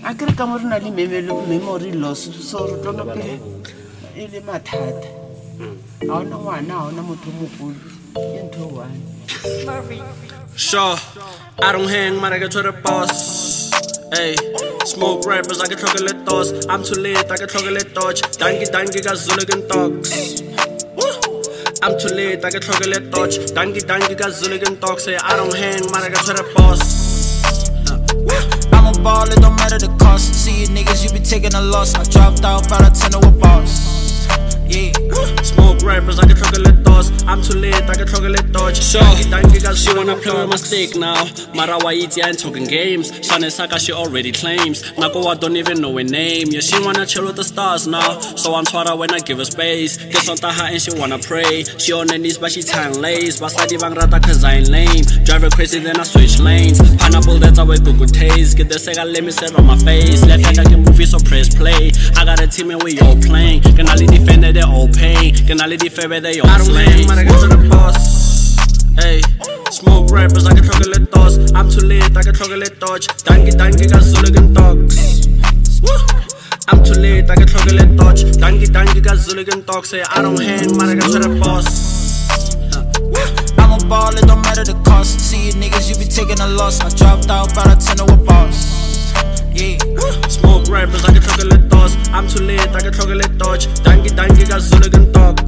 a ke re ka mo re na le memory loss so re tlo no ke ile mathata a ona ngwana a ona motho mogolo into one sure I don't hang but I get to the boss hey smoke rappers I get chocolate toss I'm too late I get chocolate touch dangi got Zulugan talks I'm too late I get chocolate touch dangi got Zulugan talks say I don't hang but I get to the boss I'm a ball it don't matter the cost see you niggas you be taking a loss I dropped out but I turn to a boss yeah smoke rappers I get chocolate toss I'm too late I get chocolate touch sure she wanna play with my stick now mara wa iti ain't talking games Shane Saka she already claims Nako I don't even know her name yeah she wanna chill with the stars now so I'm twara when I give her space guess on taha and she wanna pray she on her knees but she tan lace basadi bang rata cause I ain't lame drive her crazy then I switch lanes pineapple that's how I do good taste get the sega let me set on my face left hand I can movie so press play I got a team and we all playing can I defend it they all pain can I defend they all slain I get to the boss hey smoke rappers I get chocolate toss I'm too late I get chocolate touch dangi got Zulugan talks I'm too late I get chocolate touch dangi got Zulugan talks say I don't hang but I get to the boss I'm a ball it don't matter the cost see you niggas you be taking a loss I dropped out but I turn to a boss yeah smoke rappers I get chocolate toss I'm too late I get chocolate touch dangi got Zulugan talks